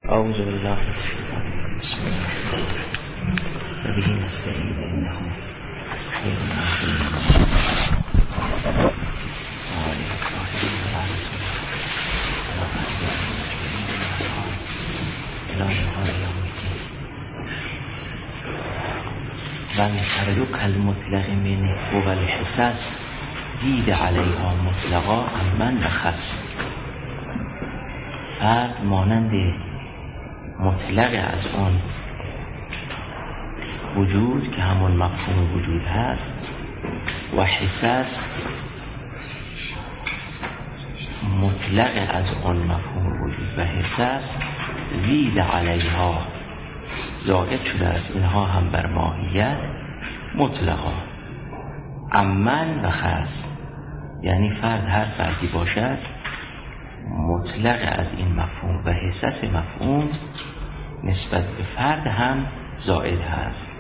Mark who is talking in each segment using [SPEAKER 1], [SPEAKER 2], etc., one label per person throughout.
[SPEAKER 1] اعوذ بالله من الشیطان الرجیم. بسم الله و به نستعین انه خیر العظیم. و الفرد کالمطلق من هو الحساس زید علیها مطلقا عمن و خاص. فرد مانند مطلق از آن وجود که همون مفهوم وجود هست و حساس مطلق از آن مفهوم وجود و حساس زید علیها زائد شده است اینها هم بر ماهیت مطلقا عمن و خاص، یعنی فرد هر فردی باشد مطلق از این مفهوم و حساس مفهوم نسبت به فرد هم زائد هست.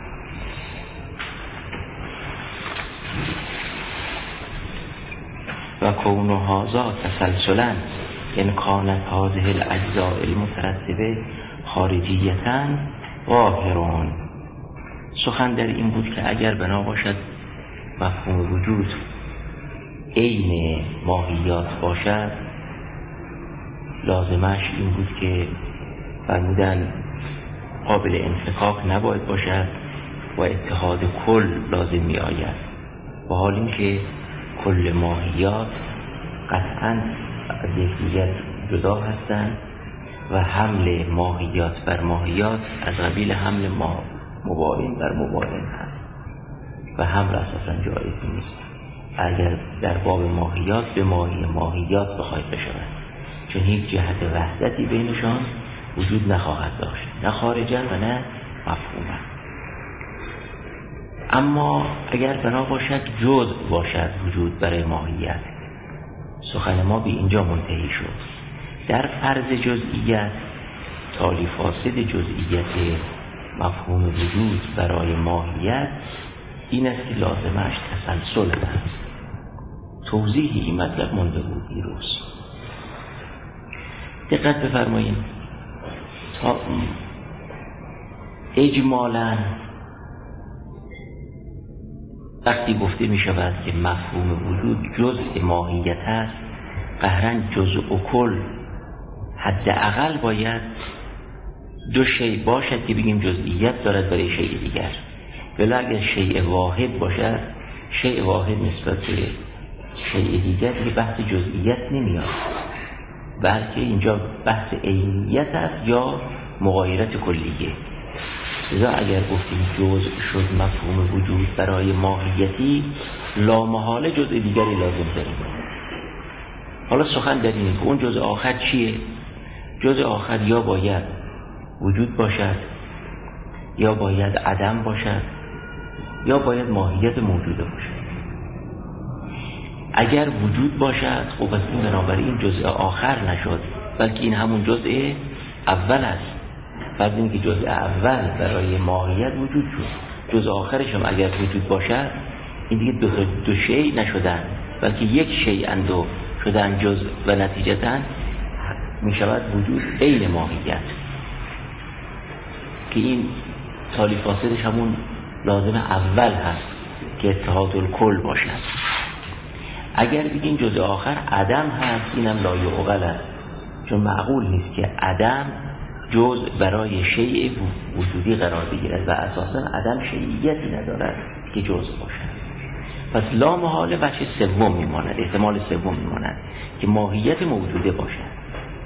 [SPEAKER 1] و کون هذا تسلسلا ان کانت هذه الاجزاء المترتبه خارجیتا ظاهرون. سخن در این بود که اگر بنا باشد مفهوم وجود عین ماهیات باشد، لازمش این بود که فرمودن قابل انفکاک نباید باشد و اتحاد کل لازم می آید، با حال اینکه کل ماهیات قطعا از یکدیگر جدا هستند و حمل ماهیات بر ماهیات از قبیل حمل مباین بر مباین هست و حمل اساسا جایز نیست اگر در باب ماهیات به ماهیات بخواید بشود، چون هیچ جهت وحدتی بینشان وجود نخواهد داشت، نه خارجا و نه مفهوما. اما اگر بنا باشد جزء باشد وجود برای ماهیت، سخن ما به اینجا منتهی شد. در فرض جزئیت تالی فاسد جزئیت مفهوم وجود برای ماهیت این است که لازمش تسلسل است. توضیح این مطلب مونده بود دیروز. دقت بفرمایید، تا اجمالاً وقتی گفته می شود که مفهوم وجود جزء ماهیت است، قهرن جزء و کل حداقل باید دو شیء باشد که بگیم جزئیت دارد برای شیء دیگر. ولی اگر شیء واحد باشد، شیء واحد نسبت به شیء دیگر که بحث جزئیت نمیاد، بلکه اینجا بحث عینیت است یا مغایرت کلیه. لذا اگر گفتیم جزء شد مفهوم وجود برای ماهیتی، لامحاله جزء دیگری لازم داریم. حالا سخن در اینه که اون جزء آخر چیه؟ جزء آخر یا باید وجود باشد، یا باید عدم باشد، یا باید ماهیت موجوده باشد. اگر وجود باشد خب پس این بنابراین جزء آخر نشد، بلکه این همون جزء اول است. فرض این که جزء اول برای ماهیت وجود شد، جزء آخرش هم اگر وجود باشد، این دیگه دو شیء نشدن بلکه یک شیء اندو شدن جزء و نتیجتاً می شود وجود عین ماهیت، که این تالی فاسدش همون لازم اول هست که اتحاد الکل باشد. اگر بگیم جزء آخر عدم هست، اینم لایعقل است، چون معقول نیست که عدم جزء برای شیء وجودی قرار بگیرد و اساساً عدم شیعیتی ندارد که جزء باشد. پس لا محاله بخش سوم میماند، احتمال سوم میماند که ماهیت موجوده باشد.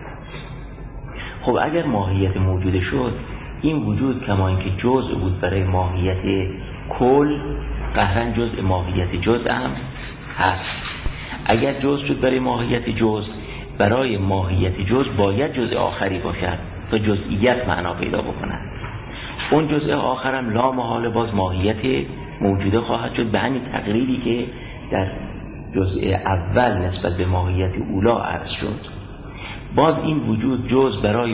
[SPEAKER 1] خب اگر ماهیت موجوده شد، این وجود کما اینکه جزء بود برای ماهیت کل، قهرن جزء ماهیت جزء هم هست. اگر جزء شد برای ماهیت جزء، برای ماهیت جزء باید جزء آخری باشد تا جزئیت معنا پیدا بکند. اون جزء آخرم لا محاله باز ماهیت موجوده خواهد شد، به همین تقریری که در جزء اول نسبت به ماهیت اولا عرض شد. باز این وجود جزء برای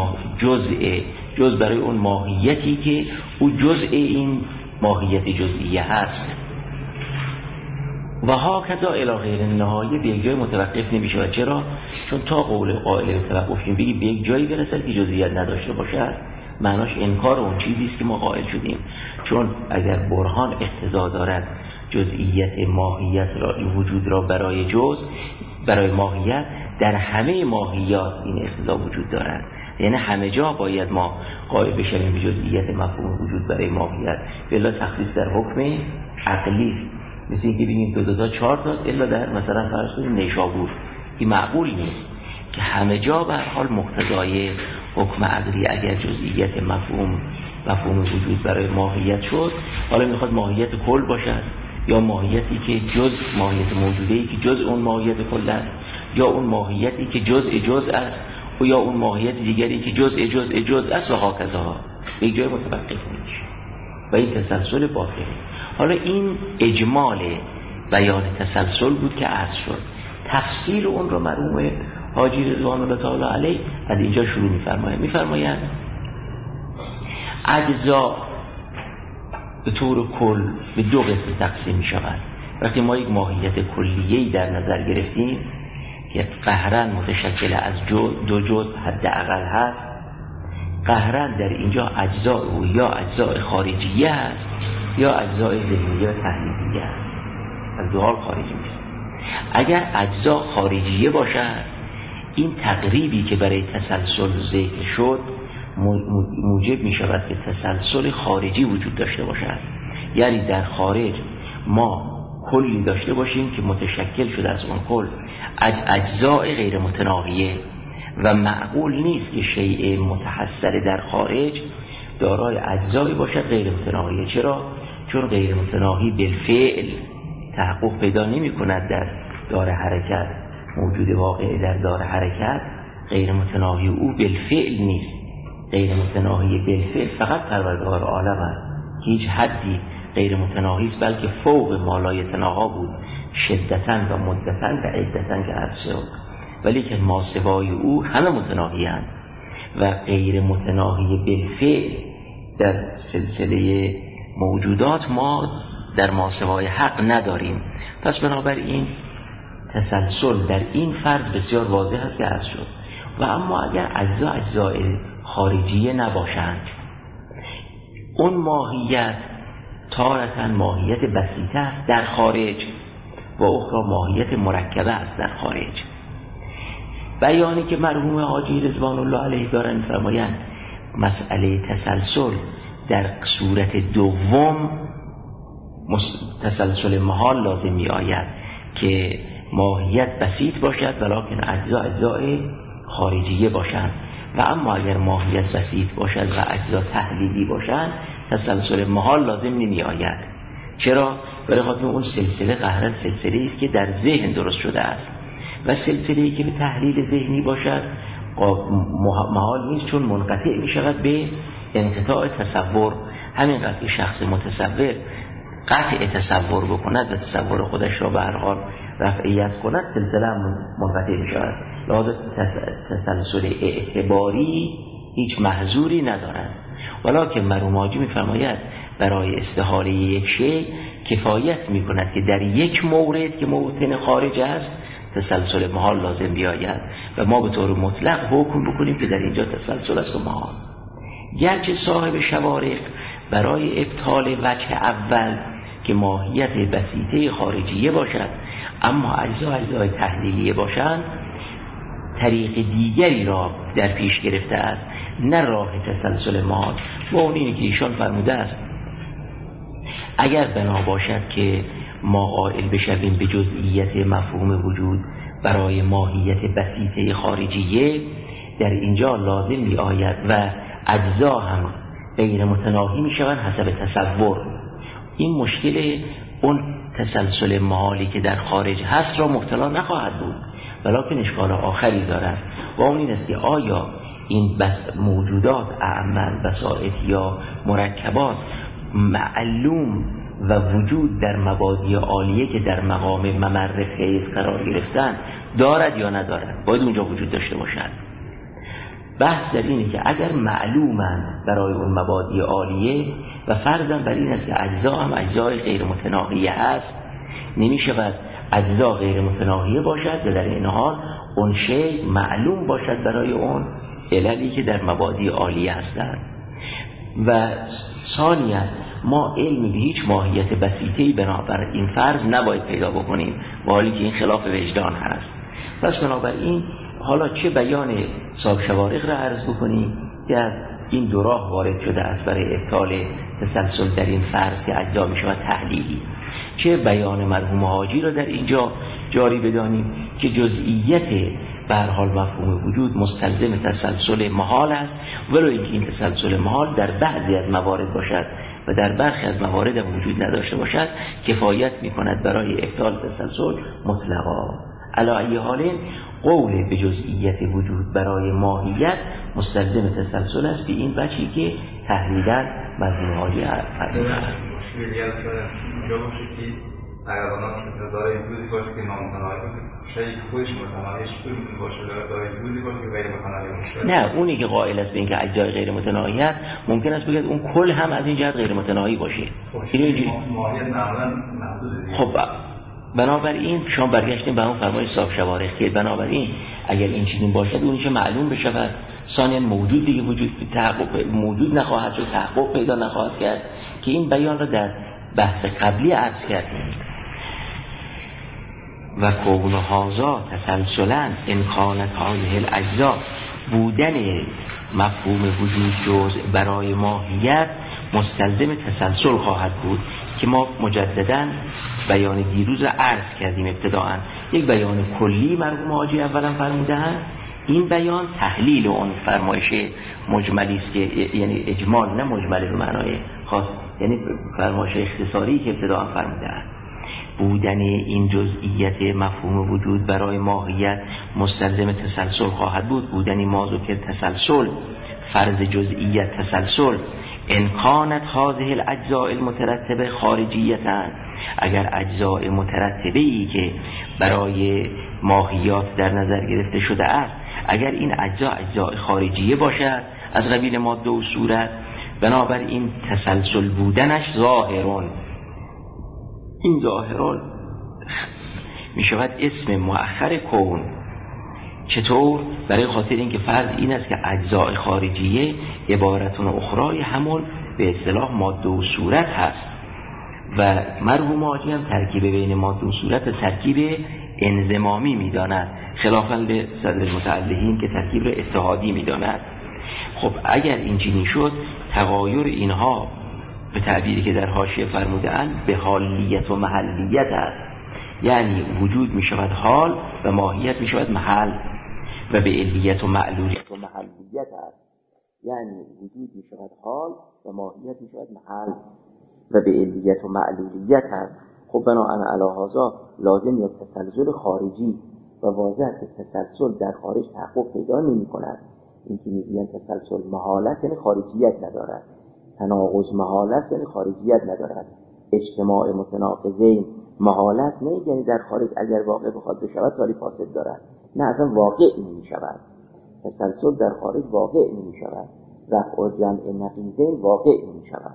[SPEAKER 1] اون ماهیتی که او جزء این ماهیت جزئیه هست. و هاکذا الی غیر نهایه به یک جای متوقف نمیشه. و چرا؟ چون تا قول قائل توقف بگی به یک جایی برسد که جزئیات نداشته باشد، معناش انکار اون چیزی است که ما قائل شدیم. چون اگر برهان اقتضا دارد جزئیت ماهیت را، وجود را برای ماهیت، در همه ماهیات این اقتضا وجود دارد. یعنی همه جا باید ما قائل بشیم به جزئیت مفهوم وجود برای ماهیت، الا تخصیص در حکم عقلی است. مثل اینکه بگیم 2 تا 4 تا الا در مثلا فرض کنیم نیشابور، این معقول نیست که همه جا به هر حال مقتضای حکم عقلی اگر جزئیت مفهوم وجود برای ماهیت شد، حالا میخواد ماهیت کل باشد یا ماهیتی که جز ماهیت موجوده‌ای که جز اون ماهیت کل است، یا اون ماهیتی که جزء است، و یا اون ماهیت دیگری که جزء است و هاکذا، به یک جای متوقف نمیشه و این تسلسل باطله. حالا این اجمال بیان تسلسل بود که عرض شد. تفصیل اون رو مرحوم حاجی رضوان الله تعالی علیه از اینجا شروع می‌فرمایند اجزا به طور کل به 2 قسم تقسیم می‌شوند. وقتی ما یک ماهیت کلیه‌ای در نظر گرفتیم که قهرن متشکل از 2 جزء حداقل هست، قهرن در اینجا اجزا او یا اجزاء خارجیه هست یا اجزاء ذهنیه و تحلیلیه هست، از 2 حال خارجی نیست. اگر اجزا خارجیه باشد، این تقریبی که برای تسلسل ذکر شد موجب می شود که تسلسل خارجی وجود داشته باشد. یعنی در خارج ما کلی داشته باشیم که متشکل شده از اون کل اجزاء غیر متناهیه و معقول نیست که شیء متحصل در خارج دارای اجزایی باشد غیر متناهیه. چرا؟ چون غیر متناهی بالفعل تحقق پیدا نمی کند در دار حرکت. موجود واقعی در دار حرکت غیر متناهی او بالفعل نیست. غیر متناهی بالفعل فقط پروردگار عالم است، هیچ حدی غیر متناهی است، بلکه فوق مالای تناها بود، شدتاً و مدتاً و عدتاً که عرض شد. ولی که ماسوای او همه متناهی هستند و غیر متناهی بالفعل در سلسله موجودات ما در ماسوای حق نداریم. پس بنابراین تسلسل در این فرض بسیار واضح است که عرض شد. و اما اگر اجزاء خارجیه نباشند، اون ماهیت تارتاً ماهیت بسیطه است در خارج و اخرى ماهیت مرکبه است در خارج. بیانی که مرحوم حاجی رضوان الله علیه دارن می‌فرمایند مسئله تسلسل در صورت دوم تسلسل محال لازم می آید که ماهیت بسیط باشد ولکن اجزاء خارجیه باشند. و اما اگر ماهیت بسیط باشد و اجزا تحلیلی باشند تسلسل محال لازم نمی آید. چرا؟ برای خاطر اون سلسله قهرن سلسله‌ای است که در ذهن درست شده است و سلسله‌ای که به تحلیل ذهنی باشد محال نیست، چون منقطع می شود به انقطاع تصور. همینقدر که شخص متصور قطع تصور بکند و تصور خودش را به هر حال رفعیت کند سلسله منقطع می شود. لذا تسلسل اعتباری هیچ محظوری ندارد. ولکن مرحوم حاجی می فرماید برای استحاله یک شیء کفایت می کند که در یک مورد که موطن خارج است تسلسل محال لازم بیاید و ما به طور مطلق حکم بکنیم که در اینجا تسلسل است و محال. گرچه صاحب شوارق برای ابطال وجه اول که ماهیت بسیطه خارجیه باشد اما اجزای تحلیلیه باشند طریق دیگری را در پیش گرفته است، نه راه تسلسل محال. و اون اینه که ایشان فرموده است اگر بنا باشد که ما قائل بشویم به جزئیت مفهوم وجود برای ماهیت بسیطه خارجیه در اینجا لازم می آید و اجزا هم غیر متناهی می شوند حسب تصور. این مشکل اون تسلسل محالی که در خارج هست را مبتلا نخواهد بود، ولکن اشکال آخری دارد و اون این است که آیا این موجودات اعمال بسائط یا مرکبات معلوم و وجود در مبادی عالیه که در مقام ممر فیض قرار گرفتن دارد یا ندارد؟ باید اونجا وجود داشته باشد. بحث در اینه که اگر معلومند برای اون مبادی عالیه و فرضاً بر این است که اجزا هم اجزای غیر متناهیه هست، نمی شود اجزا غیر متناهیه باشد و در این حال اون شیء معلوم باشد برای اون عللی که در مبادی عالیه هستند. و ثانیاً ما علم به هیچ ماهیت بسیطه‌ای بنابر این فرض نباید پیدا بکنیم، با حالی که این خلاف وجدان هست. پس بنابراین حالا چه بیان صاحب شوارق را عرض بکنیم که از این دو راه وارد شده است برای ابطال تسلسل در این فرض که اجزا می شود تحلیلی، چه بیان مرحوم حاجی را در اینجا جاری بدانیم که جزئیت به هر حال مفهوم وجود مستلزم تسلسل محال است، ولو اینکه این تسلسل محال در بعضی از موارد باشد و در برخی از موارد هم وجود نداشته باشد، کفایت می کند برای ابطال تسلسل مطلقا. علی ای حال قول به جزئیت وجود برای ماهیت مستلزم تسلسل است به این بچی که تحلیلا مرحوم حاجی فرمودند.
[SPEAKER 2] اگر دارای وجودی باشه که نامتناهی باشه، شاید خودش متناهیش باشه، دارای وجودی باشه که غیر متناهی باشه.
[SPEAKER 1] نه، اونی که قائل است به اینکه اجزای غیر متناهی است ممکن است بگید اون کل هم از این جهت غیر متناهی باشه.
[SPEAKER 2] ماهیت معمولا محدوده.
[SPEAKER 1] خب بنابراین شما برگشتیم به اون فرمای صاحب شوارق که بنابراین اگر این چیزی باشد اونیشه معلوم بشود، ثانیاً موجود دیگه وجود تحقق موجود نخواهد شد، تحقق پیدا نخواهد کرد که این بیان را در بحث قبلی عرض کردیم. و کون هذا تسلسلا ان کانت هذه الاجزاء، بودن مفهوم وجود جزء برای ماهیت مستلزم تسلسل خواهد بود که ما مجددا بیان دیروز عرض کردیم. ابتداءً یک بیان کلی مرحوم حاجی اولا فرمودند، این بیان تحلیل اون فرمایش مجملی است که یعنی اجمال، نه مجمل به معنای خاص، یعنی فرمایش اختصاری که ابتداءً فرمودند. بودن این جزئیت مفهوم وجود برای ماهیت مستلزم تسلسل خواهد بود. بودن ما ذکر تسلسل، فرض جزئیت تسلسل، ان کانت هذه الاجزاء المترتبه خارجیتاً، اگر اجزاء مترتبه‌ای که برای ماهیات در نظر گرفته شده است، اگر این اجزاء خارجیه باشد از قبیل ماده و صورت، بنابراین تسلسل بودنش ظاهرون، این ظاهرون می شود اسم مؤخر کون. چطور؟ برای خاطر اینکه فرض این است که اجزاء خارجیه عبارتون اخرای همون به اصطلاح ماده و صورت هست و مرحوم حاجی هم ترکیب بین ماده و صورت ترکیب انضمامی می داند، خلافاً به صدر المتعلقین که ترکیب را اتحادی می داند. خب اگر اینجوری شد، تغایر اینها به تعبیری که در حاشیه فرموده‌اند به حالیت و محلیت است، یعنی وجود می شود حال و ماهیت می شود محل، و به علیت و معلولیت و محلیت است، یعنی وجود می شود حال و ماهیت می شود محل و به علیت و معلولیت است. خب بناهن علی هذا لازم یا تسلسل خارجی و واضح که تسلسل در خارج تحقق پیدا نمی کند. این که میگویند تسلسل محال است یعنی خارجیت ندارد، تناقض محال است یعنی خارجیت ندارد، اجتماع متناقضین محال است، نه یعنی در خارج اگر واقع بخواد بشود تالی فاسد دارد، نه اصلا واقع نمی شود. تسلسل در خارج واقع نمی شود، رفع و جمع نقیضین واقع نمی شود.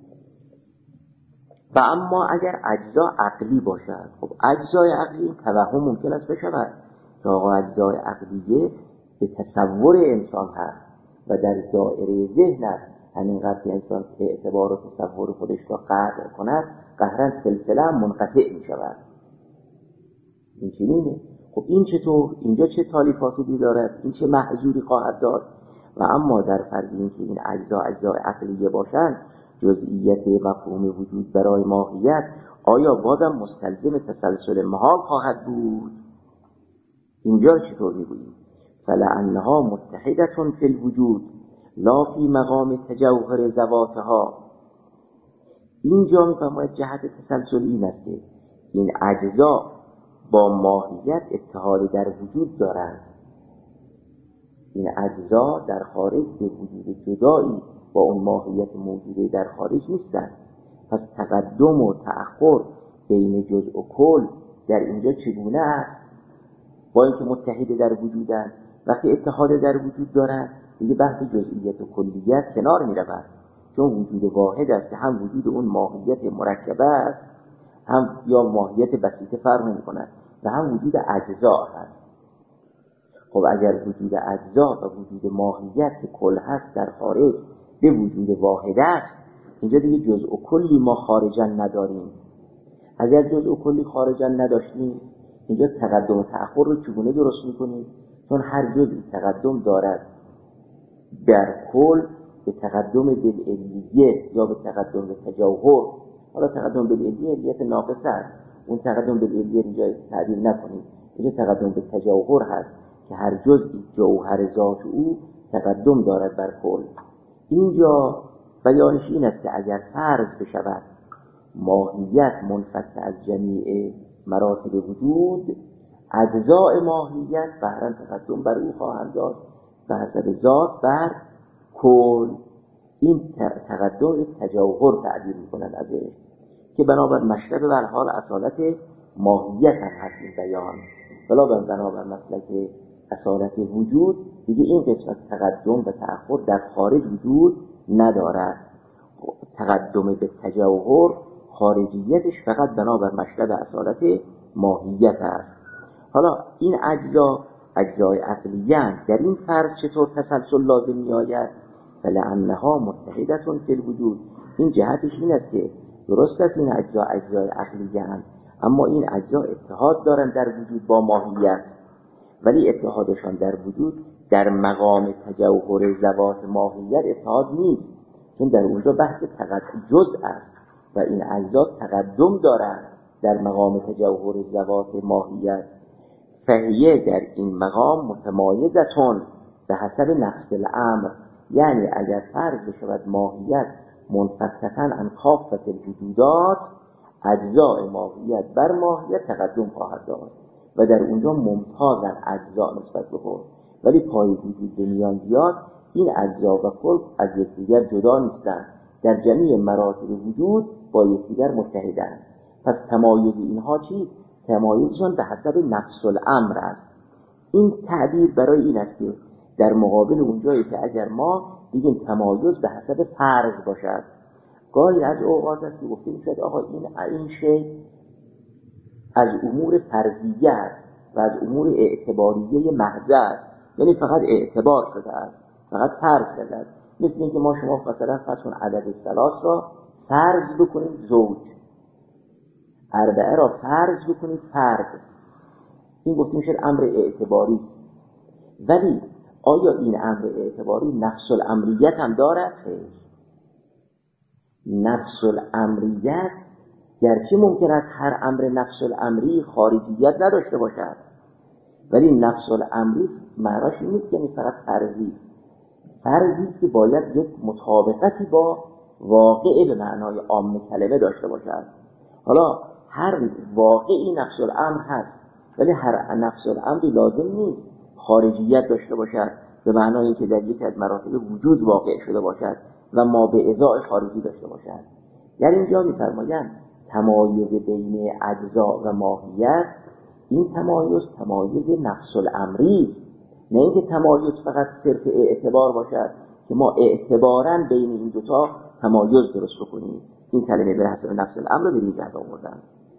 [SPEAKER 1] و اما اگر اجزا عقلی باشد، خب اجزای عقلی توهم ممکن است بشود که آقا اجزای عقلیه به تصور انسان هست و در دائره ذهن است، همینقدر که انسان اعتبار و تصور خودش را قطع کند قهرا سلسله منقطع می شود. این چنینه. خب این چطور؟ اینجا چه تالی فاسدی دارد؟ این چه محظوری خواهد داشت؟ و اما در فرض این که این اجزای عقلیه باشند، جزئیت مفهوم وجود برای ماهیت آیا بازم مستلزم تسلسل محال خواهد بود؟ اینجا چطور میگوییم؟ فلعنها متحدتون فی الوجود لا فی مقام تجوهر ذواتها. اینجا میفرماید جهت تسلسل این است که این اجزا با ماهیت اتحاد در وجود دارند. این اجزا در خارج به وجود جدایی با اون ماهیت موجوده در خارج نیستند. پس تقدم و تأخر بین جزء و کل در اینجا چگونه است؟ با اینکه متحد در وجودند، وقتی اتحاد در وجود دارند دیگه بحث جزئیت و کلیت کنار می رود، چون وجود واحد است که هم وجود اون ماهیت مرکبه است هم یا ماهیت بسیطه فرق نمی‌کند و هم وجود اجزا هست. خب اگر وجود اجزا و وجود ماهیت که کل هست در خارج به وجود واحد است، اینجا دیگه جزء و کلی ما خارجا نداریم. اگر جزء و کلی خارجا نداشتیم، اینجا تقدم و تأخر رو چگونه درست می‌کنیم؟ چون هر جزئی تقدم دارد در کل به تقدم بالعلیه یا به تقدم به تجوهر. حالا تقدم بالعلیه علیت ناقصه است، اون تقدم بالعلیه اینجا تعبیر نکنید. اینجا تقدم به تجوهر هست که هر جزئی جوهر ذات او تقدم دارد بر کل. اینجا بیانش این است که اگر فرض بشود ماهیت منفک از جمیع مراتب وجود، اجزاء ماهیت بهرن تقدم بر او خواهند داشت به حسب ذات بر کل. این تقدم تجوهر تعبیر می‌کنند ازش که بنابر مشرب و حال اصالت ماهیت هم هست این بیان. بنابر مسلک اصالت وجود دیگه این قسمت تقدم و تأخر در خارج وجود ندارد. تقدم به تجوهر خارجیتش فقط بنابر مشرب اصالت ماهیت است. حالا این اجزای عقلیه در این فرض چطور تسلسل لازم می آید؟ فلعنها متحدتون فی الوجود. این جهتش این است که درست است این اجزای عقلیه هم، اما این اجزا اتحاد دارن در وجود با ماهیت، ولی اتحادشان در وجود در مقام تجوهر ذوات ماهیت اتحاد نیست، چون در اونجا بحث جزء است و این اجزا تقدم دارند در مقام تجوهر ذوات ماهیت. فهیه در این مقام متمایزتون به حسب نفس الامر، یعنی اگر فرض بشود ماهیت منفکتن عن کافة الوجودات، اجزاء ماهیت بر ماهیت تقدم خواهد داشت و در اونجا ممتازن اجزا نسبت به خود، ولی پای وجود به میان بیاد این اجزا و کل از یکدیگر جدا نیستند، در جمیع مراتب وجود با یکدیگر متحدند. پس تمایز اینها چیست؟ تمایزشان به حسب نفس الامر است. این تعبیر برای این است که در مقابل اونجایی که اگر ما بگیم تمایز به حسب فرض باشد، گاهی از اوقات است که گفته میشد آقا این شی از امور فرضیه است و از امور اعتباریه محض است، یعنی فقط اعتبار شده است، فقط فرض شده است. مثل اینکه ما شما مثلا فرض کن عدد ثلاث را فرض بکنید زوج، اربعه را فرض بکنید فرد، این گفته میشه امر اعتباری است. ولی آیا این امر اعتباری نفس الامریت هم دارد؟ نفس الامریت گرچه ممکن است هر امر نفس الامری خارجیت نداشته باشد، ولی نفس الامری معناش این نیست یعنی فقط فرضی است. فرضی است که باید یک مطابقتی با واقع به معنای عام کلمه داشته باشد. حالا هر واقعی نفس الامر هست، ولی هر نفس الامری لازم نیست خارجیت داشته باشد به معنای اینکه در یکی از مراتب وجود واقع شده باشد و ما به ازای خارجی داشته باشد. یعنی اینجا می‌فرمایند تمایز بین اجزا و ماهیت، این تمایز نفس الامری است، نه اینکه تمایز فقط صرف اعتبار باشد که ما اعتباراً بین این دوتا تمایز درست بکنیم. این کلمه به حسب نفس الامر رو به این جهت آوردن.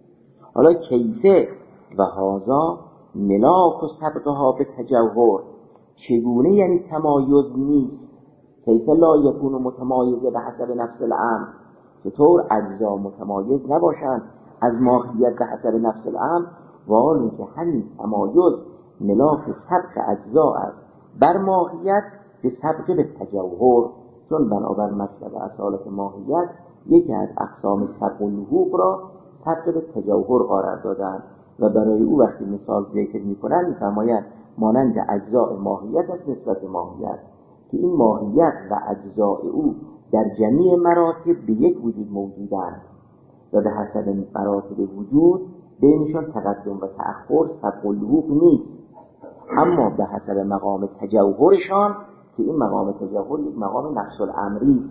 [SPEAKER 1] حالا کیفه و هازا ملاک و سبقها به تجوهر، چگونه یعنی تمایز نیست؟ کیفه لا یکون متمایزه به حسب نفس الامر، چطور اجزا متمایز نباشند از ماهیت به حسب نفس الامر، و حالی که همین تمایز ملاک سبق اجزا است بر ماهیت به سبق به تجوهر، چون بنابر مطلب اصالت ماهیت یکی از اقسام سبق و لحوق را سبق به تجوهر قرار دادن و برای او وقتی مثال ذکر می‌کنند می‌فرمایند مانند اجزاء ماهیت است نسبت به ماهیت، که این ماهیت و اجزاء او در جمیع مراتب به یک وجود موجودند و به حسب مراتب وجود بینشان تقدم و تأخر سبق و لحوق نیست، اما به حسب مقام تجوهرشان که این مقام تجوهر یک مقام نفس الامری،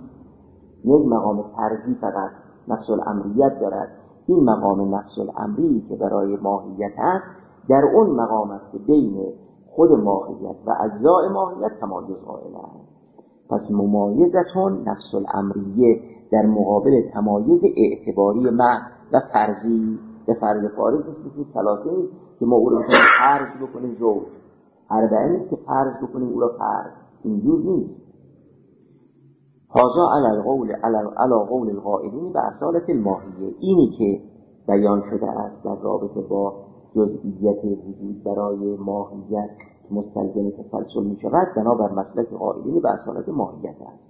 [SPEAKER 1] یک مقام فرضی فقط نفس الامریت دارد. این مقام نفس الامری که برای ماهیت است در اون مقام است که بین خود ماهیت و اجزاء ماهیت تمایز قائل است. پس ممایزتون نفس الامریه در مقابل تمایز اعتباری محض، و فرضی. به فرض فارغ مثل ثلاثه نیست که ما او را فرض بکنیم زوج، اربعه نیست که فرض بکنیم او را فرض، اینجور نیست. هذا علی قول القائلین به اصالت الماهیه، اینی که بیان شده است در رابطه با جزئیت وجود برای ماهیت مستلزم تسلسل می شود، بنابر مسلک قائلین به اصالت ماهیت است.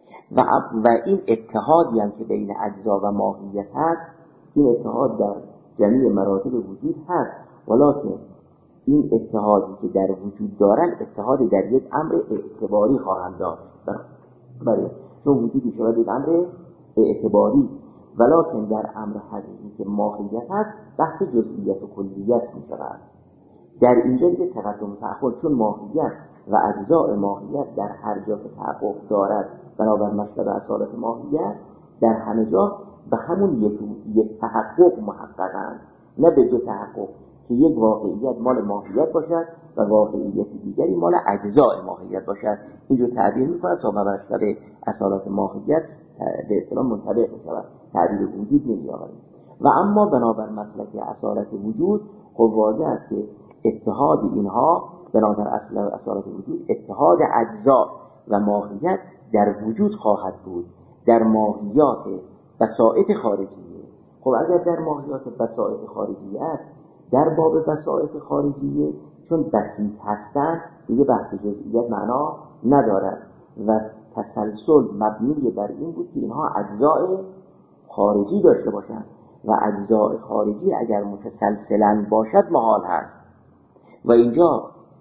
[SPEAKER 1] و این اتحادی هم که بین اجزا و ماهیت هست، این اتحاد در جمیع مراتب وجود هست، ولکن این اتحادی که در وجود دارن اتحاد در یک امر اعتباری خواهند داشت، برای چون وجود می شود یک امر اعتباری، ولکن در امر حقیقی که ماهیت هست بحث جزئیت و کلیت می شود. در اینجا دیگه تقدم تأخر، چون ماهیت و اجزاء ماهیت در هر جا که تحقق دارد بنابر مطلب اصالت ماهیت، در همه جا به همون یک تحقق محققند، نه به دو تحقق که یک واقعیت مال ماهیت باشد و واقعیت دیگری مال اجزاء ماهیت باشد. اینجور تعبیر می‌کند تا به مطلب اصالت ماهیت به اصطلاح منطبق شود، تعبیر وجود نمی‌آوریم. و اما بنابر مسلک اصالت وجود خب واضح است که اتحاد اینها بنابر اصالت وجود اتحاد اجزا و ماهیت در وجود خواهد بود، در ماهیات بساطت خارجیه. خب اگر در ماهیات بساطت خارجیه است، در باب بساطت خارجیه چون بسیط هستند دیگه بحث جزئیت معنا ندارد و تسلسل مبنی بر این بود که اینها اجزای خارجی داشته باشند و اجزای خارجی اگر متسلسلاً باشد محال هست. و اینجا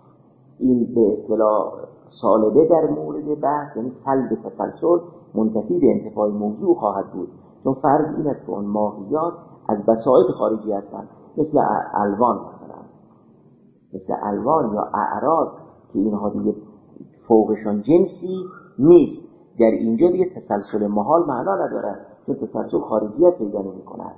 [SPEAKER 1] این به اصطلاح سالبه در مورد بحث، یعنی سلب تسلسل منتفی به انتفاع موضوع خواهد بود، چون فرض این است که اون ماهیات از بساطت خارجی هستند، مثل الوان مثلا، مثل الوان یا اعراض که اینها دیگه فوقشان جنسی نیست. در اینجا دیگه تسلسل محال معنا ندارد، چون تسلسل خارجیت پیدا نمی‌کند.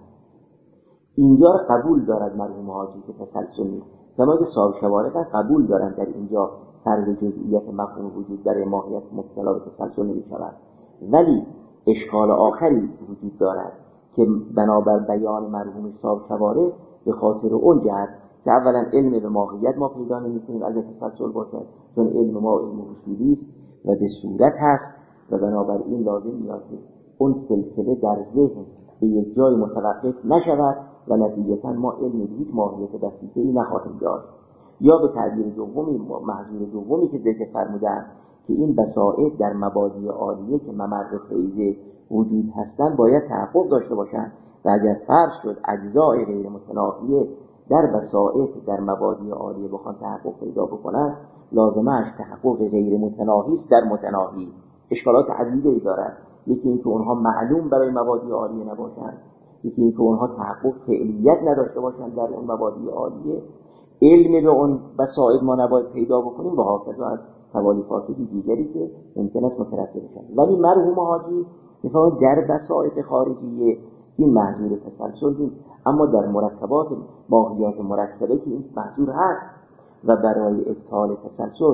[SPEAKER 1] اینجا قبول دارد مرحوم حاجی که تسلسل نیست، کما که صاحب شوارق قبول دارند در اینجا فرض جزئیت مفهوم وجود در ماهیت مبتلا به تسلسل نمی‌شود. ولی اشکال آخری وجود دارد که بنابر بیان مرحوم صاحب شوارق به خاطر اون جهت که اولا علم به ماهیت ما پیدا نمی‌کنیم اگر تسلسل باشد، چون علم ما علم اصولی است و به صورت هست و بنابراین لازم میاد اون سلسله در ذهن به یک جای متوقف نشود و نتیجتا ما علم به هیچ ماهیت بسیطه‌ای نخواهیم داشت. یا به تعبیر دومی، محضور دومی که ذکر فرمودن که این بساطت در مبادی عالیه که ممر فیض وجود هستند باید تحقق داشته باشند و اگر فرض شد اجزای غیر متناهیه در بساطت در مبادی عالیه بخوان تحقق پیدا بکنند، لازمش تحقق غیر متناهی است در متناهی. اشکالات عدیدی دارد، یکی اینکه اونها معلوم برای مبادی عالیه نباشند، یکی اینکه اونها تحقق فعلیت نداشته باشند در اون مبادی عالیه، علم به اون بساطت ما نباید پیدا بکنیم و حافظه از توالیفات دیگری که ممکن است مترتب بشن. ولی مرحوم حاجی میفهمد در بساطت خارجیه این محضور تسلسل نیست، اما در مرکبات ماهیات مرکبه که این محضور هست و برای ابطال تسلسل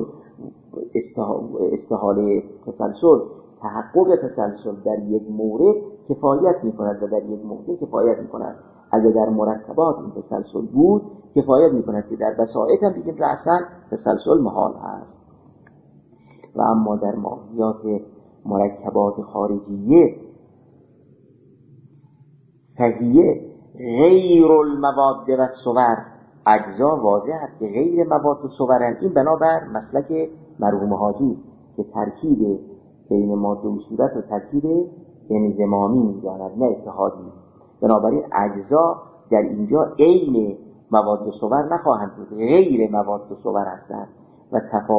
[SPEAKER 1] استحاله تسلسل تحقق تسلسل در یک مورد کفایت می‌کند و در یک مورد کفایت می‌کند. اگر در مرکبات این تسلسل بود کفایت می‌کند که در بساطت هم بگیم رأساً تسلسل محال هست. و اما در ماهیات مرکبات خارجیه فهیه غیر المواد و صور، اجزا واضح است که غیر مواد و صورن. این بنابر مسلک مرحوم حاجی که ترکیب بین ماده و صورت و ترکیب انضمامی می‌داند نه اتحادی. بنابراین اجزا در اینجا عین مواد و صور نخواهند بود، غیر مواد و صور هستند و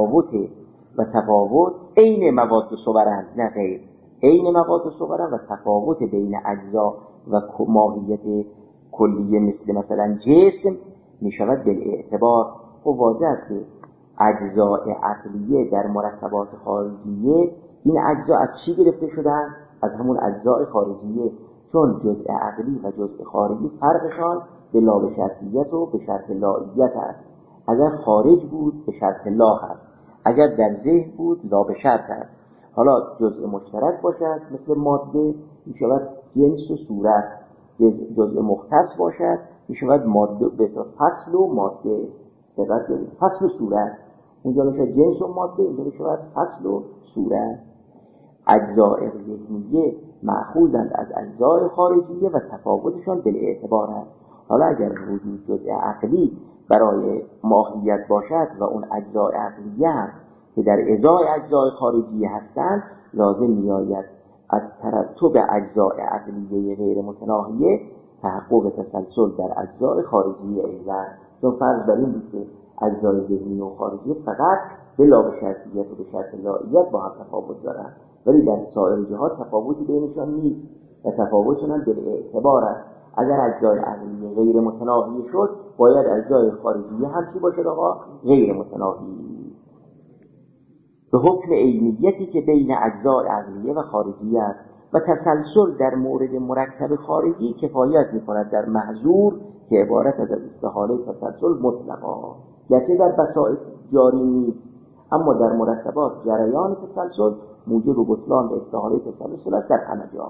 [SPEAKER 1] تفاوت عین مواد و صورند نه غیر، عین مواد و صورند و تفاوت بین اجزا و ماهیت کلیه مثلا جسم می شود بالاعتبار. و واضح است که اجزاء عقلیه در مرکبات خارجیه این اجزا از چی گرفته شدن؟ از همون اجزاء خارجیه، چون جزء عقلی و جزء خارجی فرقشان به لا به شرطیت و به شرط لاییت است. اگر خارج بود به شرط لا هست، اگر در ذهن بود لا به شرط است. حالا جزء مشترک باشد مثل ماده می شود جنس و صورت، جزء مختص باشد میشود ماده به فصل و ماده. دقت کنید، فصل و صورت اونجا میشه جنس و ماده، اینجا میشود فصل و صورت. اجزاء ذهنیه مأخوذند از اجزاء خارجیه و تفاوتشان بالاعتبار است. حالا اگر وجود جزء عقلی برای ماهیت باشد و اون اجزاء عقلیه هم که در ازای اجزاء خارجیه هستند، لازم میآید از ترتب اجزاء عقلیه غیر متناهیه تحقق تسلسل در اجزاء خارجیه ایضا. چون فرض بر این بود که اجزای ذهنی و خارجی فقط بلا به شرطیت و به شرط لاییت با هم تفاوت دارند، ولی در سایر جهات تفاوتی بینشان نیست و تفاوتشان هم بالاعتبار است. اگر اجزای عقلیه غیر متناهی شد، باید اجزای خارجیه هم چی باشد آقا؟ غیر متناهی. به حکم عینیتی که بین اجزای عقلیه و خارجیه است و تسلسل در مورد مرکب خارجی کفایت می‌کند در محظور که عبارت از استحاله تسلسل مطلقا، گرچه در بساط جاری نیست، اما در مرکبات جریان تسلسل موجب بطلان و استحاله تسلسل است در همه جا.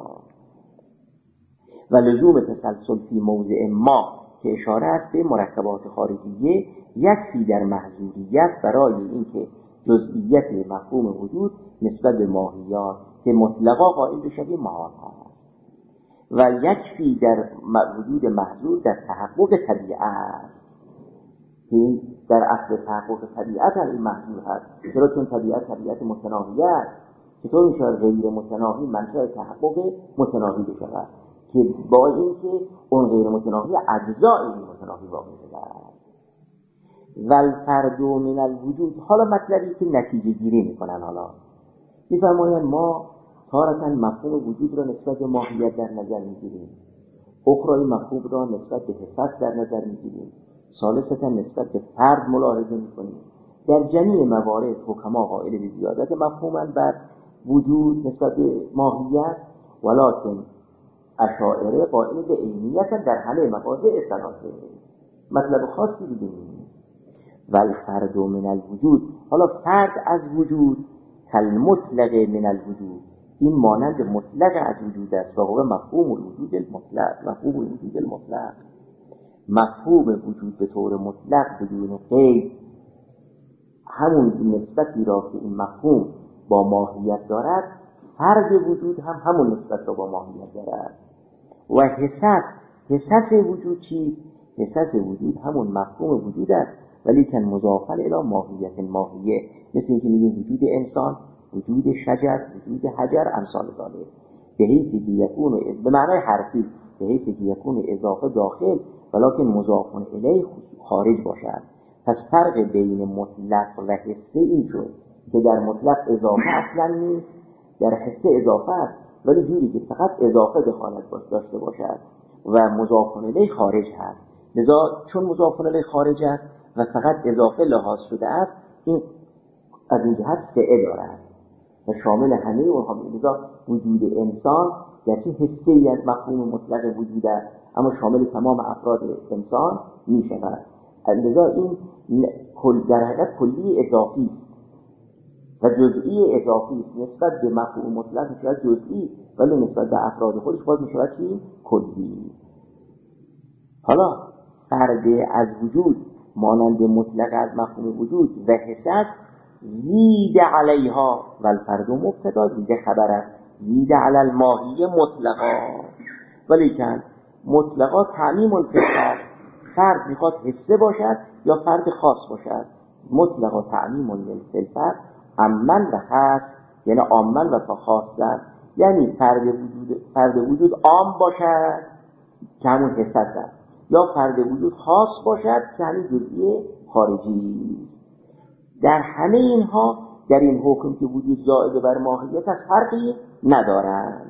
[SPEAKER 1] و لزوم تسلسل فی موضع ما که اشاره است به مرکبات خارجیه یکفی در محظوریت برای اینکه جزئیت مفهوم وجود نسبت به ماهیات که مطلقا قائل به شبیه محال هست، و یکفی در وجود محظور در تحقق طبیعت. این در اصل تحقق طبیعت هم این محظور هست، چرا؟ چون طبیعت متناهی است. چطور میشه غیر متناهی منشأ تحقق متناهی بشود که با اینکه اون غیر متناهی اجزای این متناهی واقع شده است. والفرد من الوجود، حالا مطلبی که نتیجه گیری میکنن، حالا میفرمایند ما تارة مفهوم وجود را نسبت به ماهیت در نظر میگیریم، اخرای مفهوم را نسبت به حساس در نظر میگیریم، ثالثاً نسبت به فرد ملاحظه میکنیم. در جمیع موارد حکما قائل به زیادت مفهوماً بر وجود نسبت به ماهیت، ولکن اشاعره قائل به عینیت در همه مواضع ثلاثه. مطلب خاصی دیگه نیست. والفرد من الوجود، حالا فرد از وجود کالمطلق من الوجود، این مانند مطلق از وجود است و هو مفهوم الوجود المطلق. مفهوم وجود به طور مطلق بدون قید همون نسبتی را که این مفهوم با ماهیت دارد، فرد وجود هم همون نسبت را با ماهیت دارد. و حساس وجود چیست؟ حساس وجود همون مفهوم وجود است، ولی کن مضافا الی ماهیت ماهیه، مثل اینکه میگیم وجود انسان، وجود شجر، وجود حجر، امثال ذالک، به حیثی که یکون به معنای حرفی، به حیثی که یکون اضافه داخل ولکن مضاف الیه خارج باشد. پس فرق بین مطلق و حسه این شد که در مطلق اضافه اصلا نیست، در حسه اضافه است، ولی جوری که فقط اضافه دخالت داشته باشد و مضاف الیه خارج هست. لذا چون مضاف الیه خارج است و فقط اضافه لحاظ شده است، این از این جهت سعه دارد و شامل همه اونها. لذا وجود انسان گرچه حسه‌ای از مفهوم مطلق وجود است، اما شامل تمام افراد انسان می شود. لذا این در حقیقت کلی اضافی است و جزئی اضافی است. نسبت به مفهوم مطلق می شود جزئی، ولی نسبت به افراد خودش باز می شود چی؟ کلی. حالا فرد از وجود مانند مطلق از مفهوم وجود و حساس زید علیها و الفرد مبتدا زید خبر است، زید علی الماهیه مطلقا، ولیکن مطلقا تعمیم الفرد، فرد میخواد حسه باشد یا فرد خاص باشد. مطلقا تعمیم الفرد عمن و خاص، یعنی عامن و خاصن، یعنی فرد وجود عام باشد که همون حساس است، یا فرد وجود خاص باشد که همین جزئی خارجی است. در همه اینها در این حکم که وجود زائد بر ماهیت از فرقی ندارند.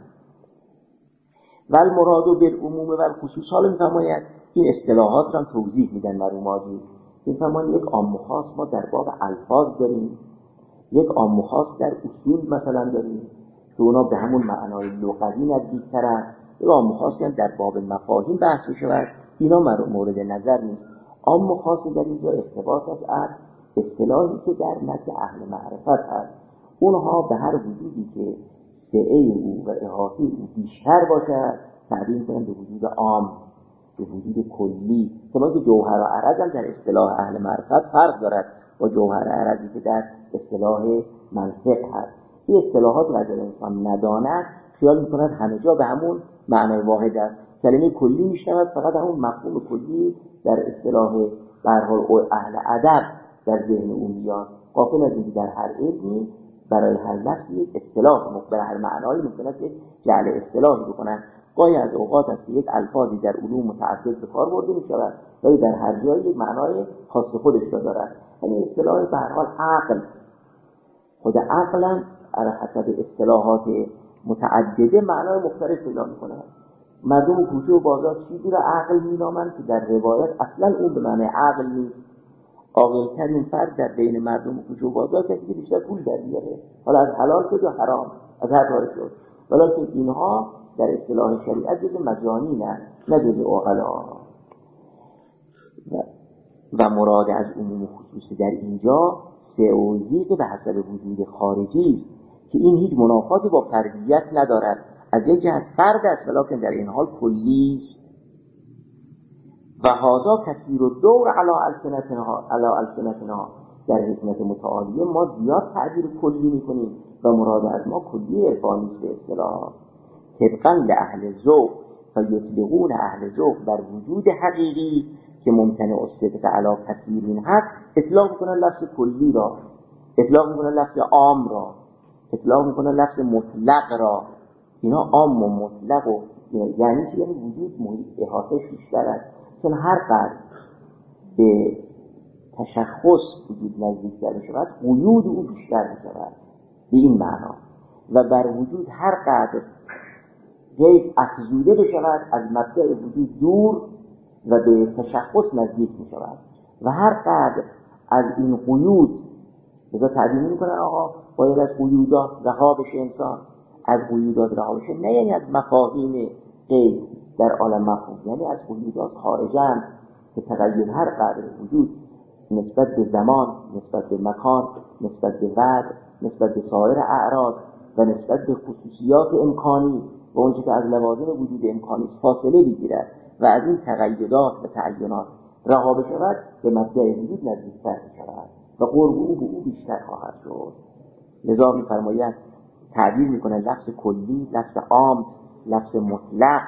[SPEAKER 1] و المراد بالعموم و الخصوص، حالا میفرماید این اصطلاحات را توضیح میدن مرحوماتی. میفرماید یک عام و خاص ما در باب الفاظ داریم، یک عام و خاص در اصول مثلا داریم که اونا به همون معنای لغوی نزدیک‌ترند، یک عام و خاصی هم در باب مفاهیم بحث می‌شود، اینا مورد نظر نیست. عام و خاص در اینجا اقتباس از اصطلاحی که در نزد اهل معرفت هست، اونها به هر وجودی که سعه او و احاطه او بیشتر باشد تعبیر میکنن به وجود عام، به وجود کلی. کما که جوهر و عرض هم در اصطلاح اهل معرفت فرق دارد با جوهر و عرضی که در اصطلاح منطق هست. این اصطلاحات را اگر انسان نداند خیال میکند همه جا به همون معنای واحد است. کلمه کلی میشود فقط همون مفهوم کلی در اصطلاح به هر حال اهل ادب در ذهن اون میاد. غافل از اینکه در هر علمی برای هر لفظی یک اصطلاح برای هر معنایی ممکن است یک جعل اصطلاحی بکنن. گاهی از اوقات است که یک الفاظی در علوم متعدد به کار برده میشود ولی در هر جایی یک معنای خاص خودش را دارد. یعنی اصطلاح به هر حال عقل، خود عقل هم على حسب اصطلاحات متعدده معنای مختلف پیدا میکنه. مردم کوچه و بازار چیزی را عقل مینامند که در روایت اصلا اون به معنی عقل نیست. عاقل‌ترین فرد در بین مردم کوچه و بازار کسی که بیشتر پول در بیاره، حالا از حلال شد یا حرام، از هر راه شد، ولی اینها در اصطلاح شریعت جز مجانینند نه جز عقلا. و مراد از عموم و خصوص در اینجا سعوزیق به حسب وجود خارجی است که این هیچ منافاتی با فردیت ندارد. از یک جهت فرد است ولیکن در این حال کلی است. و هذا کثیر الدور علی السنتنا در حکمت متعالیه ما زیاد تعبیر کلی میکنیم و مراد از ما کلی عرفانی است به اصطلاح. طبقا لاهل ذوق فیطلقون اهل ذوق بر وجود حقیقی که ممتنع الصدق علی کثیرین هست اطلاق میکنن لفظ کلی را، اطلاق میکنن لفظ عام را، اطلاق میکنن لفظ مطلق را. اینا عام و مطلق و یعنی چی؟ یعنی وجود محیط احاطه بیشتر است، چون هر قدر به تشخص وجود نزدیکتر میشود قیود او بیشتر میشود به این معنا. و بر وجود هر قدر غیب افزوده بشود از مبدأ وجود دور و به تشخص نزدیک میشود. و هر قدر از این قیود بذار تعبیر میکنن آقا باید از قیودات رها بشه انسان، از قیودات رها بشه، نه یعنی از مفاهیم غیب در عالم مفهوم، یعنی از قیودات خارجن که تغییر هر قدر وجود نسبت به زمان، نسبت به مکان، نسبت به وضع، نسبت به سایر اعراض و نسبت به خصوصیات امکانی و اونچه که از لوازم وجود امکانی فاصله بگیرد و از این تغییرات و تعینات رها بشود به مبدأ وجود نزدیکتر میشود و قرب او به او بیشتر خواهد شد. لذا می‌فرمایند تعبیر میکنن لفظ کلی، لفظ عام، لفظ مطلق.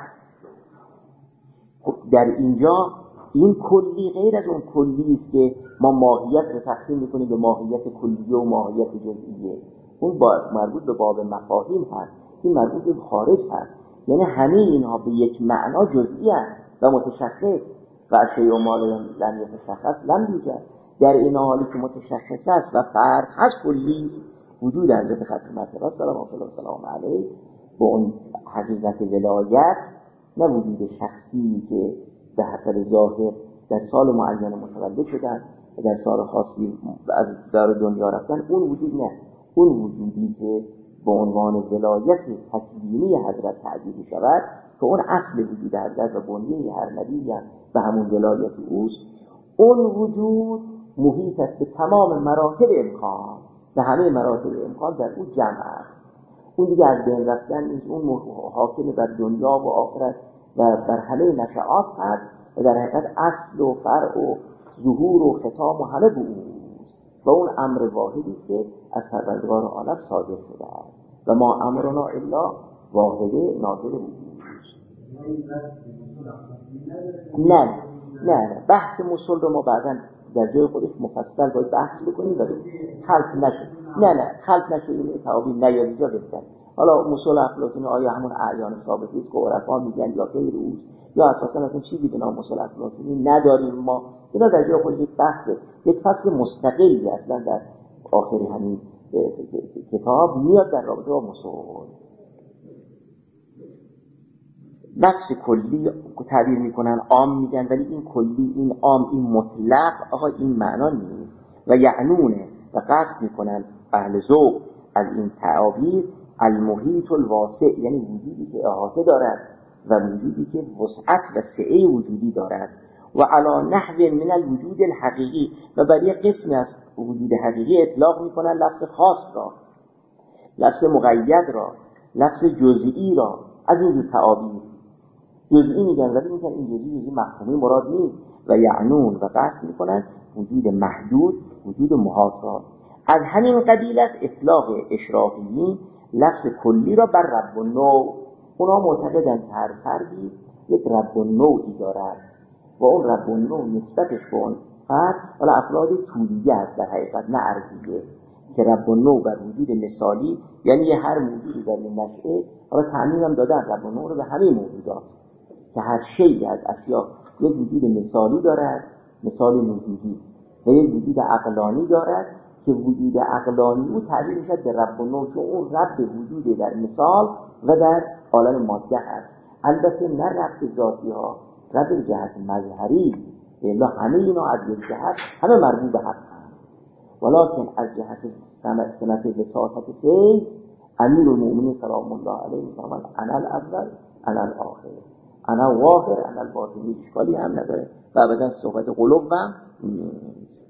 [SPEAKER 1] در اینجا این کلی غیر از اون کلی است که ما ماهیت رو تقسیم میکنیم به ماهیت کلیه و ماهیت جزئیه. اون مربوط به باب مفاهیم هست، این مربوط به خارج هست. یعنی همه اینها به یک معنا جزئی است و متشخص و شیء ما لم یتشخص لم یوجد. در این حالی که متشخص است و فرد هست کلی است، وجود حضرت ختم مرتبه صلوات الله سلام علیه با اون حقیقت ولایت، نه وجود شخصی که به حسب ظاهر در سال معین متولد شدن و در سال خاصی از دار دنیا رفتن، اون وجود نه، اون وجودی که با عنوان ولایت تکوینی حضرت تعبیر می شود که اون اصل وجود حضرت و بنیه هر نبی به همون ولایت اوست. اون وجود محیط است به تمام مراتب امکان، به همه مراتب امکان در اون جمع است. اون دیگه از بین رفتن نیست، اون حاکم بر دنیا و آخرت و بر همه نشعات هست و در حقیقت اصل و فرع و ظهور و ختام و همه به اوست و اون امر واحدی که از پروردگار عالم صادر شده است و ما امرنا الا واحده ناظر وجود. نه بحث مصول رو ما بعداً در جای خودش مفصل باید بحث بکنیم و خلط نشه. نه خلط نشه، این تعابیر نیاد اینجا بهتر. حالا مصول افلاطونی آیا همون اعیان ثابتی است که عرفا میگن یا غیر اوست یا اساسا اصلا چیزی به نام مصول افلاطونی نداریم ما؟ اینا در جای خودش یک بحثه، یک فصل مستقلی اصلا در آخر همین کتاب میاد در رابطه با مصول. لفظ کلی تعبیر میکنن عام میگن، ولی این کلی، این عام، این مطلق آقا این معنا نیست و یعنونه و قصد میکنن اهل ذوق از این تعابیر المحیط الواسع، یعنی وجودی که احاطه دارد و وجودی که وسعت و سعه وجودی دارد و علی نحو من الوجود الحقیقی و بر یک قسمی از وجود حقیقی اطلاق میکنن لفظ خاص را، لفظ مقید را، لفظ جزئی را. از این تعابیر جزئی میگن ولی میگن این جزئی مفهومی مراد نیست و یعنون و قصد میکنن وجود محدود، وجود محاط. از همین قبیل است اطلاق اشرافیین لفظ کلی را بر رب النوع. اونا معتقدند هر فردی یک رب النوعی دارد و اون رب النوع نسبتش به اون فرد ولی افراد طولیه است در حقیقت نه ارضیه، که رب النوع بر وجود مثالی یعنی هر موجودی در نشأه. حالا تعمیم هم دادن رب النوع رو به همه موجودات که هر شیء از اشیا یک وجود مثالی دارد، مثال وجودی، و یک وجود عقلانی دارد که وجود عقلانی او تعبیر میشد به رب النوع، چون اون رب وجود در مثال و در عالم ماده هست. البته نه رب ذاتی ها، رب جهت مظهری، الا همه اینا از یک جهت همه مربوط به حق هست، ولکن از جهت سمت وساطت فیض امیر المؤمنین سلام الله علیه میفرماید انا الاول انا الاخر انا الظاهر انا الباطن. اشکالی هم نداره و ابدا صحبت قلوب هم نیست.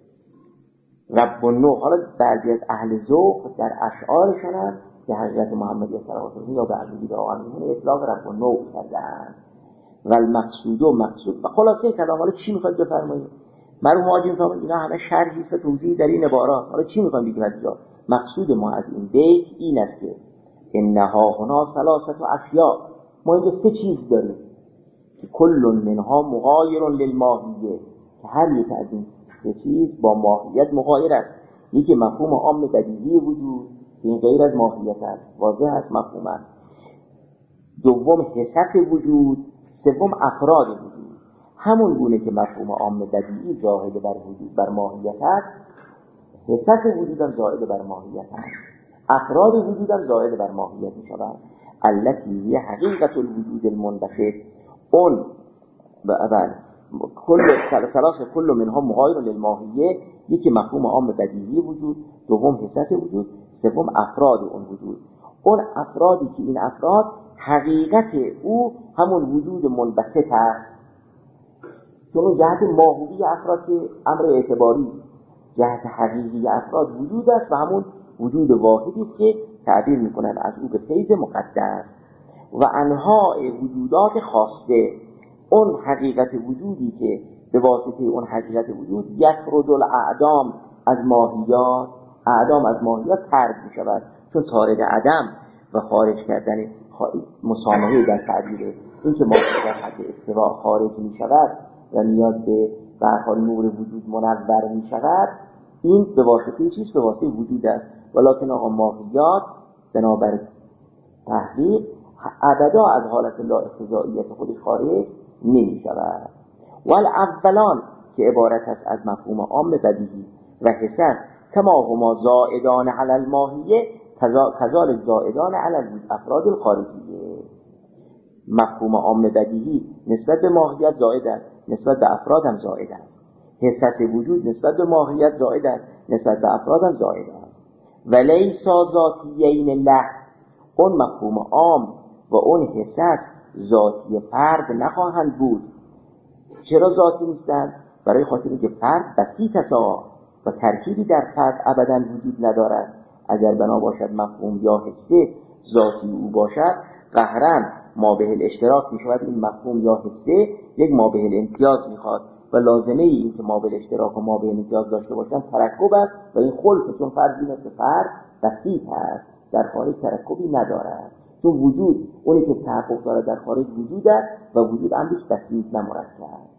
[SPEAKER 1] رب النوع. حالا بعضی از اهل ذوق در اشعارشون هم که حضرت محمد صلوات الله یا به عبدی آمین اطلاق رب النوع کردن. و المقصود و مقصود و خلاصه کلام. حالا چی میخواد بفرمایید؟ مرحوم حاجی میفرماید اینا همه شرحی است و توضیح در این عبارات. حالا چی میخوام بگیم از اینجا؟ مقصود ما از این بیت این است که انها هنا ثلاثه اشیاء، ما اینجا سه چیز داریم که کل منها مغایر للماهیه، که هر یک از این سه چیز با ماهیت مغایر است. یکی مفهوم عام بدیهی وجود که این غیر از ماهیت است، واضح است مفهوم است. دوم حسس وجود، سوم افراد وجود. همون گونه که مفهوم عام بدیهی زائد بر وجود بر ماهیت است، حسس وجود هم زائد بر ماهیت است، افراد وجود هم زائد بر ماهیت می شود. التي هي حقیقت الوجود المنبسط. اون کل ثلاثه کل منها مغایر للماهیه، یکی مفهوم عام بدیهی وجود، دوم حسس وجود، سوم افراد اون وجود. اون افرادی که این افراد حقیقت او همون وجود منبسط است، چون جهت ماهوی افراد که امر اعتباری، جهت حقیقی افراد وجود است و همون وجود واحدی است که تعبیر میکنن از او به فیض مقدس. و انواع وجودات خاصه، اون حقیقت وجودی که به واسطه اون حقیقت وجود یفرد الاعدام از ماهیات، اعدام از ماهیات طرد می شود، چون طارد عدم و خارج کردن مسامحه در تعبیره. این که ماهیت در حد استواء خارج می شود و میاد به برحال نور وجود منور می شود، این به واسطه چیست؟ به واسطه وجود است. ولکن آقا ماهیات بنابر تحقیق ابدا از حالت لا اقتضائیت خود خارج نمی شود. والاولان که عبارت است از مفهوم عام بدیهی و حسس کما هما زائدان علی الماهیه کذالک زائدان علی الافراد الخارجیه. مفهوم عام بدیهی نسبت به ماهیت زائد است، نسبت به افراد هم زائد است. حسس وجود نسبت به ماهیت زائد است، نسبت به افراد هم زائد است. ولیسا ذاتیین له، اون مفهوم عام و اون حسس ذاتی فرد نخواهند بود. چرا ذاتی نیستند؟ برای خاطر اینکه فرد بسیط است و ترکیبی در فرد ابدا وجود ندارد. اگر بنا باشد مفهوم یا حسه ذاتی او باشد، قهرن ما به الاشتراک می شود. این مفهوم یا حسه یک ما به الامتیاز می خواد و لازمه این که ما به الاشتراک و ما به الامتیاز داشته باشند ترکب است و این خلق، چون فرد این است که فرد بسیط است، در خارج ترکبی ندارد. چون وجود اونی که تحقق دارد در خارج وجود است و وجود امرش بسیط نمرکب.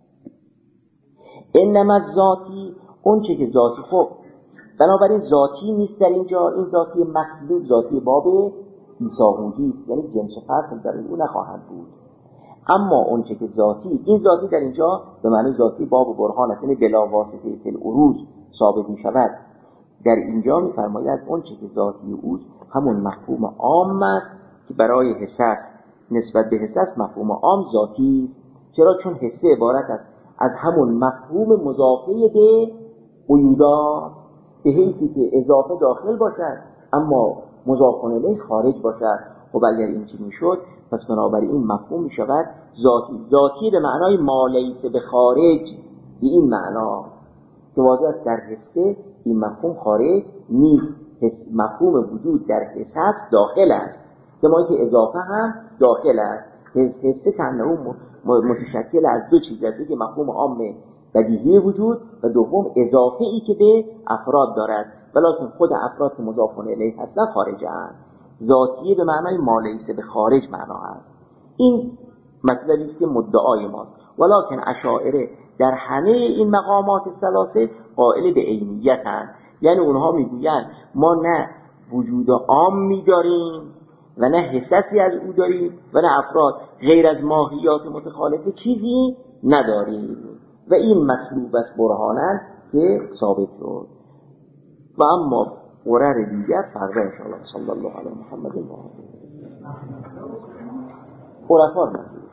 [SPEAKER 1] انما ذاتی اون چه که ذاتی، خب بنابراین ذاتی نیست در اینجا، این ذاتی مسلوب، ذاتی باب ایساهودی است، یعنی جنس فصل در این نخواهد بود. اما اون چه که ذاتی، این ذاتی در اینجا به معنی ذاتی باب و برهان است، یعنی بلا واسطه فی العروض ثابت می شود. در اینجا می فرماید اون چه که ذاتی اوست همون مفهوم عام است که برای حسس نسبت به حسس مفهوم عام ذاتی است. چرا؟ چون حسه عبارت است از همون مفهوم مضافه به قیودات، به حیثی که اضافه داخل باشد اما مضاف الیه خارج باشد. خب اگر این چی میشد پس بنابراین این مفهوم میشود ذاتی. ذاتی به معنای ما لیس به خارج، به این معنا که واضح است در حسه این مفهوم خارج نیست. مفهوم وجود در حسس داخل است، کما که اضافه هم داخل است. حسه کنه متشکل از دو چیز است که مفهوم عام بدیهی وجود و دوم اضافه ای که به افراد دارد ولکن خود افراد که مضاف الیه هستن خارجه اند. ذاتیه به معنای ما لیس به خارج معنا هست. این مطلبی است که مدعای ماست. ولکن اشاعره در همه این مقامات ثلاثه قائل به عینیتند، یعنی اونها میگویند ما نه وجود عام می‌داریم و نه حسسی از او داریم و نه افراد، غیر از ماهیات متخالفه چیزی نداریم و این مسلوب از برهانن که ثابت شد. و اما قرار دیگر فردا انشاءالله. صلی الله علی محمد و آله. خرافات